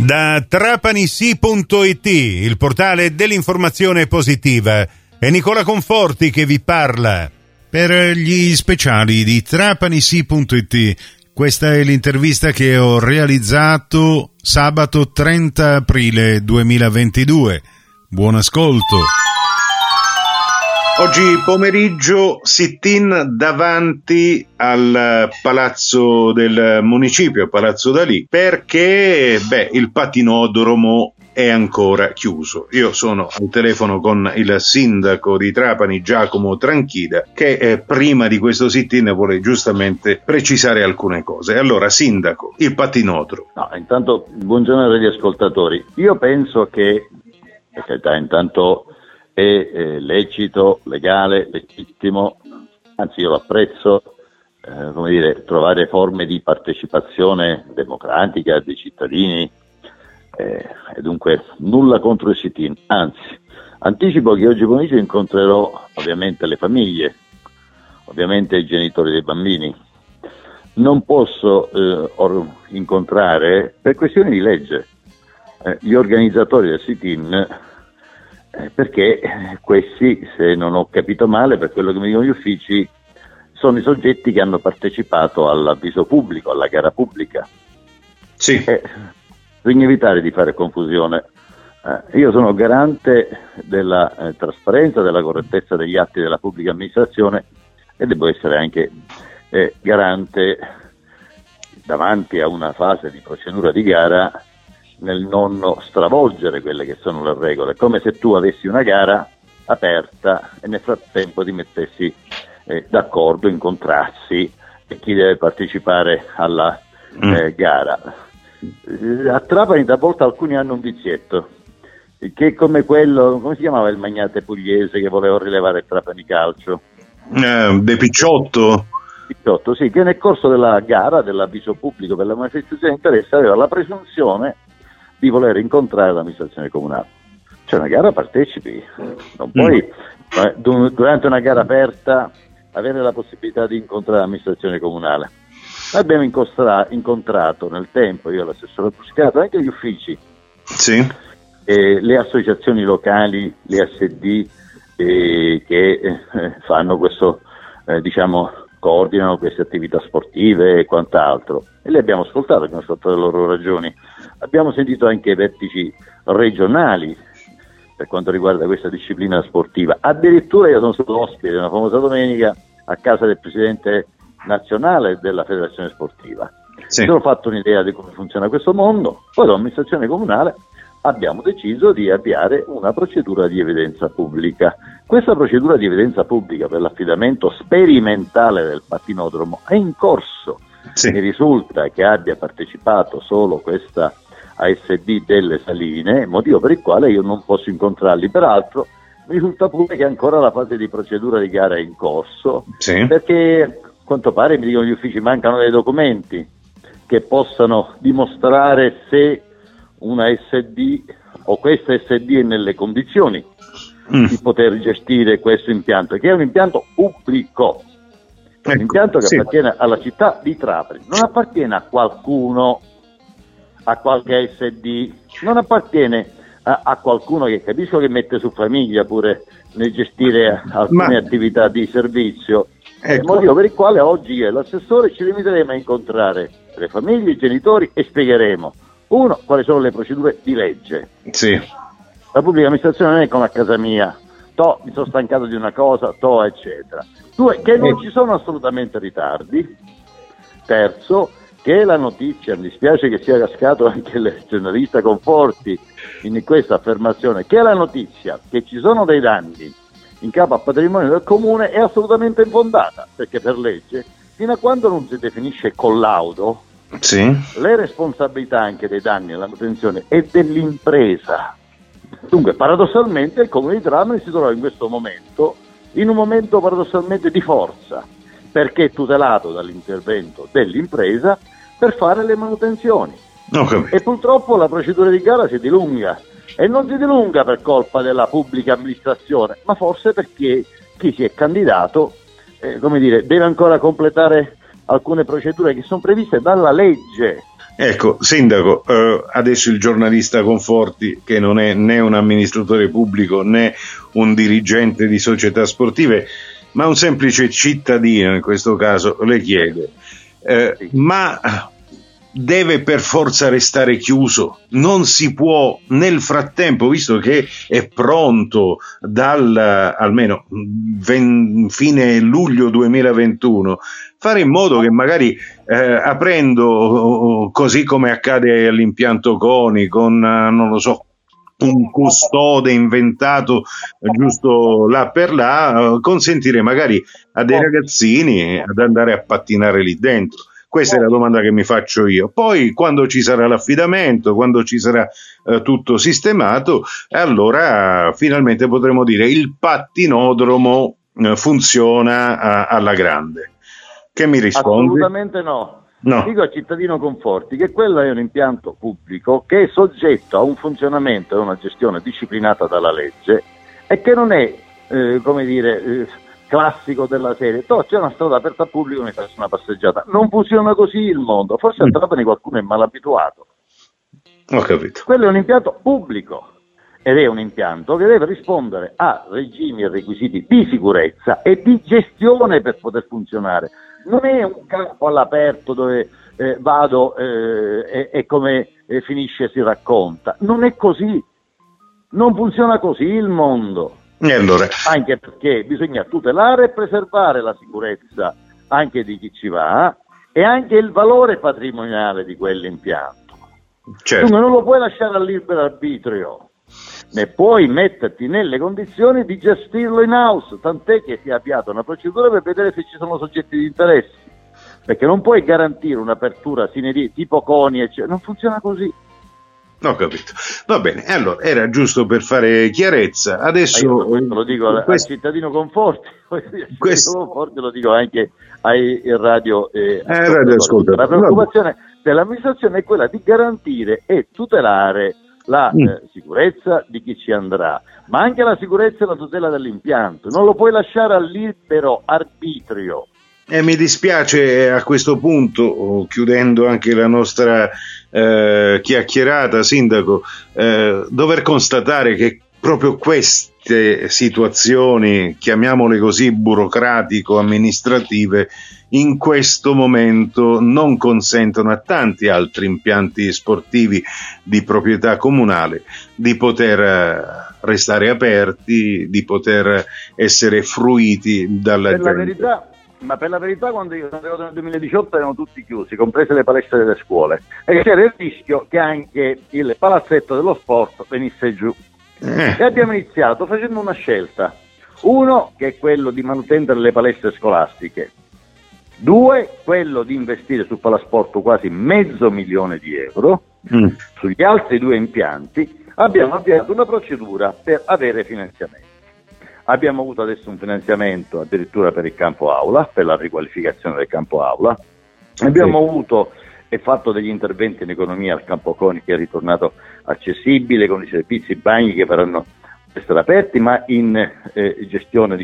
Da trapanisi.it, il portale dell'informazione positiva, è Nicola Conforti che vi parla. Per gli speciali di trapanisi.it, questa è l'intervista che ho realizzato sabato 30 aprile 2022. Buon ascolto. Oggi pomeriggio sit-in davanti al palazzo del municipio, Palazzo Dalì, perché il patinodromo è ancora chiuso. Io sono al telefono con il sindaco di Trapani, Giacomo Tranchida, che prima di questo sit-in vuole giustamente precisare alcune cose. Allora, sindaco, il patinodromo. No, intanto buongiorno agli ascoltatori. Io penso che, per carità, intanto è lecito, legale, legittimo, anzi io lo apprezzo, trovare forme di partecipazione democratica dei cittadini, e dunque nulla contro il sit-in, anzi anticipo che oggi pomeriggio incontrerò ovviamente le famiglie, ovviamente i genitori dei bambini. Non posso incontrare, per questioni di legge, gli organizzatori del sit-in, perché questi, se non ho capito male, per quello che mi dicono gli uffici, sono i soggetti che hanno partecipato all'avviso pubblico, alla gara pubblica. Sì. Bisogna evitare di fare confusione. Io sono garante della trasparenza, della correttezza degli atti della pubblica amministrazione e devo essere anche garante davanti a una fase di procedura di gara nel non stravolgere quelle che sono le regole, come se tu avessi una gara aperta e nel frattempo ti mettessi d'accordo, incontrassi chi deve partecipare alla gara. A Trapani talvolta alcuni hanno un vizietto, che è come quello, come si chiamava il magnate pugliese che voleva rilevare Trapani Calcio? De Picciotto? Picciotto, sì, che nel corso della gara, dell'avviso pubblico per la manifestazione di interesse, aveva la presunzione di voler incontrare l'amministrazione comunale. C'è una gara, partecipi, non puoi durante una gara aperta avere la possibilità di incontrare l'amministrazione comunale. Noi abbiamo incontrato nel tempo, io l'assessore Buscato, anche gli uffici, sì, le associazioni locali, le SD che fanno questo, coordinano queste attività sportive e quant'altro, e li abbiamo ascoltato le loro ragioni. Abbiamo sentito anche i vertici regionali per quanto riguarda questa disciplina sportiva. Addirittura io sono stato ospite una famosa domenica a casa del presidente nazionale della federazione sportiva. Sì. Mi sono fatto un'idea di come funziona questo mondo. Poi l'amministrazione comunale abbiamo deciso di avviare una procedura di evidenza pubblica. Questa procedura di evidenza pubblica per l'affidamento sperimentale del patinodromo è in corso. Sì. Mi risulta che abbia partecipato solo questa ASD delle Saline, motivo per il quale io non posso incontrarli. Peraltro mi risulta pure che ancora la fase di procedura di gara è in corso, sì, perché a quanto pare, mi dicono gli uffici, mancano dei documenti che possano dimostrare se una SD o questa SD è nelle condizioni di poter gestire questo impianto, che è un impianto pubblico, un impianto che appartiene alla città di Trapani, non appartiene a qualcuno, a qualche SD, non appartiene a qualcuno che capisco che mette su famiglia pure nel gestire alcune attività di servizio. È il motivo per il quale oggi io e l'assessore ci limiteremo a incontrare le famiglie, i genitori e spiegheremo, uno, quali sono le procedure di legge. Sì. La pubblica amministrazione non è come a casa mia, mi sono stancato di una cosa, eccetera. Due, che non ci sono assolutamente ritardi. Terzo, che la notizia, mi dispiace che sia cascato anche il giornalista Conforti in questa affermazione, che la notizia che ci sono dei danni in capo al patrimonio del comune è assolutamente infondata, perché per legge, fino a quando non si definisce collaudo, sì, le responsabilità anche dei danni alla manutenzione è dell'impresa. Dunque, paradossalmente, il comune di Trapani si trova in questo momento, in un momento paradossalmente di forza, perché è tutelato dall'intervento dell'impresa per fare le manutenzioni. E purtroppo la procedura di gara si dilunga, e non si dilunga per colpa della pubblica amministrazione, ma forse perché chi si è candidato deve ancora completare alcune procedure che sono previste dalla legge. Ecco, Sindaco, adesso il giornalista Conforti, che non è né un amministratore pubblico né un dirigente di società sportive, ma un semplice cittadino in questo caso, le chiede, ma deve per forza restare chiuso? Non si può nel frattempo, visto che è pronto dal almeno fine luglio 2021, fare in modo che magari aprendo, così come accade all'impianto CONI, con non lo so, un custode inventato giusto là per là, consentire magari a dei ragazzini ad andare a pattinare lì dentro. Questa è la domanda che mi faccio io. Poi, quando ci sarà l'affidamento, quando ci sarà tutto sistemato, allora finalmente potremo dire il pattinodromo funziona alla grande. Che mi rispondi? Assolutamente no. No. Dico al cittadino Conforti che quello è un impianto pubblico che è soggetto a un funzionamento e una gestione disciplinata dalla legge e che non è, classico della serie. C'è una strada aperta al pubblico, mi faccio una passeggiata. Non funziona così il mondo. Forse a Trapani qualcuno è malabituato. Ho capito. Quello è un impianto pubblico ed è un impianto che deve rispondere a regimi e requisiti di sicurezza e di gestione per poter funzionare. Non è un campo all'aperto dove vado e come finisce si racconta. Non è così. Non funziona così il mondo. E allora? Anche perché bisogna tutelare e preservare la sicurezza anche di chi ci va e anche il valore patrimoniale di quell'impianto. Certo. Tu non lo puoi lasciare al libero arbitrio, ne puoi metterti nelle condizioni di gestirlo in house, tant'è che si è avviata una procedura per vedere se ci sono soggetti di interessi, perché non puoi garantire un'apertura sine die tipo CONI, eccetera. Non funziona così. Ho capito. Va bene, allora era giusto per fare chiarezza. Adesso questo lo dico al cittadino Conforti, Conforti lo dico anche ai radio ascoltatori. La preoccupazione dell'amministrazione è quella di garantire e tutelare la sicurezza di chi ci andrà, ma anche la sicurezza e la tutela dell'impianto. Non lo puoi lasciare al libero arbitrio. Mi dispiace a questo punto, chiudendo anche la nostra chiacchierata, Sindaco, dover constatare che proprio queste situazioni, chiamiamole così, burocratico-amministrative, in questo momento non consentono a tanti altri impianti sportivi di proprietà comunale di poter restare aperti, di poter essere fruiti dalla gente. Ma per la verità, quando io sono arrivato nel 2018 erano tutti chiusi, comprese le palestre delle scuole, e c'era il rischio che anche il palazzetto dello sport venisse giù. E abbiamo iniziato facendo una scelta. Uno, che è quello di mantenere le palestre scolastiche. Due, quello di investire sul palasport quasi €500.000. Sugli altri due impianti abbiamo avviato una procedura per avere finanziamenti. Abbiamo avuto adesso un finanziamento addirittura per il campo aula, per la riqualificazione del campo aula. Abbiamo avuto e fatto degli interventi in economia al campo CONI, che è ritornato accessibile, con i servizi, i bagni che verranno essere aperti, ma in gestione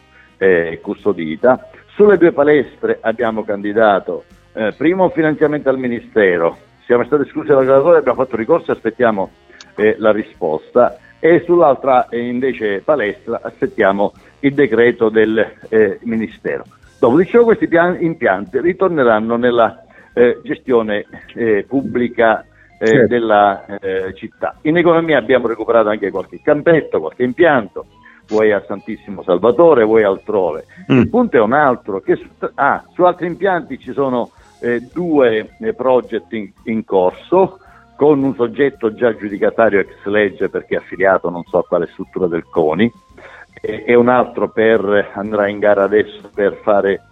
custodita. Sulle due palestre abbiamo candidato prima un finanziamento al Ministero, siamo stati esclusi dalla graduatoria, abbiamo fatto ricorso e aspettiamo la risposta. E sull'altra invece palestra aspettiamo il decreto del Ministero. Dopodiché questi impianti ritorneranno nella gestione pubblica della città. In economia abbiamo recuperato anche qualche campetto, qualche impianto, vuoi a Santissimo Salvatore, vuoi altrove. Il punto è un altro, che su altri impianti ci sono due project in corso, con un soggetto già giudicatario ex legge perché è affiliato non so a quale struttura del CONI, e un altro andrà in gara adesso per fare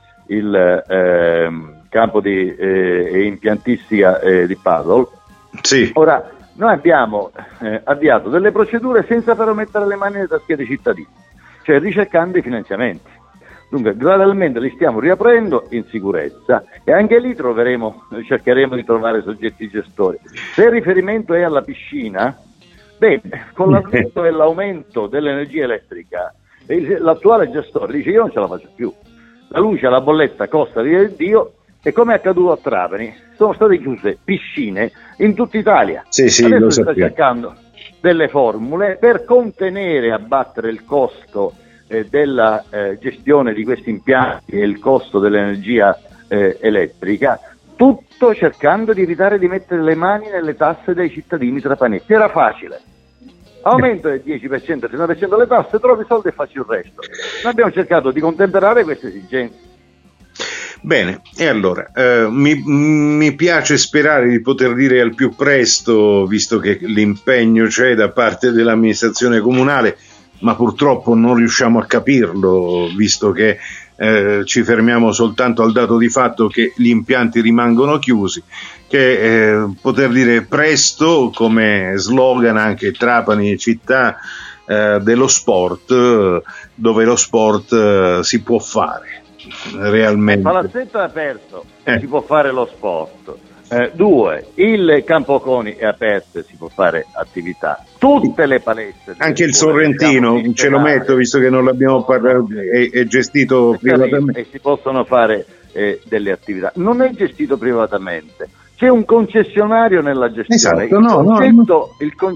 il campo di impiantistica di paddle. Sì. Ora, noi abbiamo avviato delle procedure senza però mettere le mani nelle tasche dei cittadini, cioè ricercando i finanziamenti. Dunque, gradualmente li stiamo riaprendo in sicurezza e anche lì cercheremo di trovare soggetti gestori. Se il riferimento è alla piscina, con l'avvento e l'aumento dell'energia elettrica, l'attuale gestore dice: io non ce la faccio più. La luce, la bolletta costa di Dio, E come è accaduto a Trapani, sono state chiuse piscine in tutta Italia. Sì, adesso lo si sta sappiamo. cercando delle formule per contenere e abbattere il costo della gestione di questi impianti e il costo dell'energia elettrica, tutto cercando di evitare di mettere le mani nelle tasse dei cittadini trapanesi. Era facile. Aumento del 10%, del 9% delle tasse, trovi soldi e facci il resto. Noi abbiamo cercato di contemperare queste esigenze. Bene, e allora mi piace sperare di poter dire al più presto, visto che l'impegno c'è da parte dell'amministrazione comunale, ma purtroppo non riusciamo a capirlo, visto che ci fermiamo soltanto al dato di fatto che gli impianti rimangono chiusi, che poter dire presto come slogan anche Trapani città dello sport, dove lo sport si può fare realmente. Il palazzetto è aperto, si può fare lo sport. 2, il Campo Coni è aperto e si può fare attività. Tutte le palestre. Anche il Sorrentino, ce lo metto, visto che non l'abbiamo parlato, è gestito privatamente. E si possono fare delle attività. Non è gestito privatamente. C'è un concessionario nella gestione. Esatto,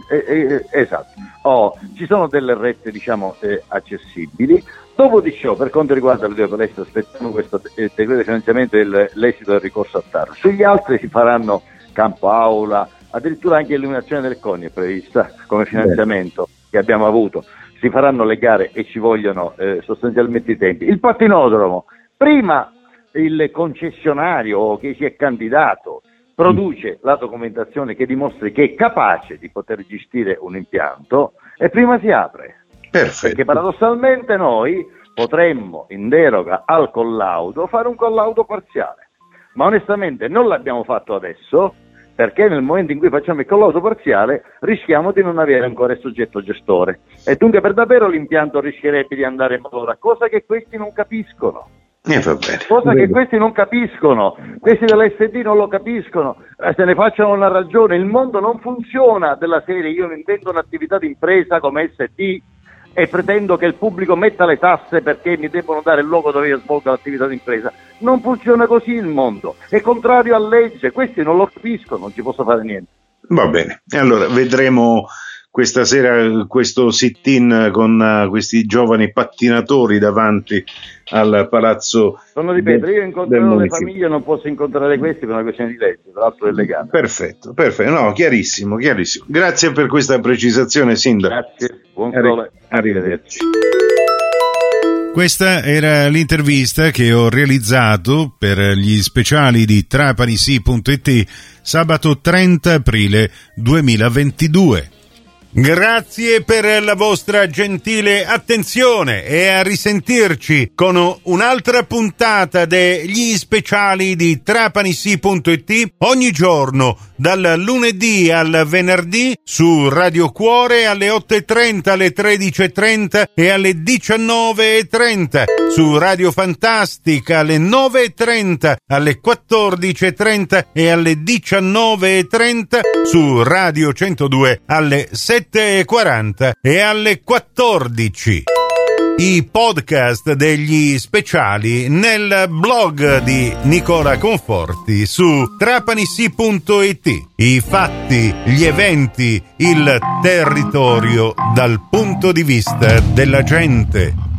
esatto. Ci sono delle rette, diciamo, accessibili. Dopo di ciò, per quanto riguarda le due palestre, aspettiamo questo decreto di finanziamento e l'esito del ricorso a TAR. Sugli altri si faranno campo aula, addirittura anche l'illuminazione del CONI è prevista come finanziamento che abbiamo avuto. Si faranno le gare e ci vogliono sostanzialmente i tempi. Il pattinodromo, prima il concessionario che si è candidato produce la documentazione che dimostri che è capace di poter gestire un impianto e prima si apre. Perfetto. Perché paradossalmente noi potremmo, in deroga al collaudo, fare un collaudo parziale, ma onestamente non l'abbiamo fatto adesso, perché nel momento in cui facciamo il collaudo parziale rischiamo di non avere ancora il soggetto gestore e dunque per davvero l'impianto rischierebbe di andare in malora, cosa che questi non capiscono. Va bene. Cosa che questi non capiscono, questi dell'SD non lo capiscono, se ne facciano una ragione. Il mondo non funziona della serie io invento un'attività di impresa come SD e pretendo che il pubblico metta le tasse perché mi debbono dare il luogo dove io svolgo l'attività di impresa. Non funziona così il mondo, è contrario a legge, questi non lo capiscono, non ci posso fare niente. Va bene, allora vedremo questa sera questo sit-in con questi giovani pattinatori davanti al palazzo. Sono ripeto, io incontrerò le famiglie, non posso incontrare questi per una questione di legge, tra l'altro è legale. Perfetto, no, chiarissimo. Grazie per questa precisazione, Sindaco. Grazie, buon sole. Arrivederci. Questa era l'intervista che ho realizzato per gli speciali di trapanisi.it sabato 30 aprile 2022. Grazie per la vostra gentile attenzione e a risentirci con un'altra puntata degli speciali di trapanisi.it ogni giorno dal lunedì al venerdì su Radio Cuore alle 8:30, alle 13:30 e alle 19:30, su Radio Fantastica alle 9:30, alle 14:30 e alle 19:30, su Radio 102 alle 7:40 e alle 14. I podcast degli speciali nel blog di Nicola Conforti su trapanisi.it. I fatti, gli eventi, il territorio dal punto di vista della gente.